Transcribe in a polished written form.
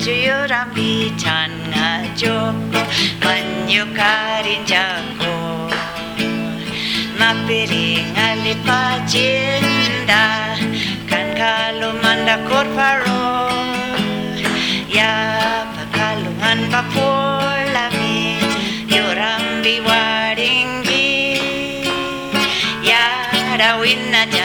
rambi chan nga joko manyukarin jako mapiring alipajinda kan kalumanda korparo ya pakalungan papolami yorambi waringgi ya rawin na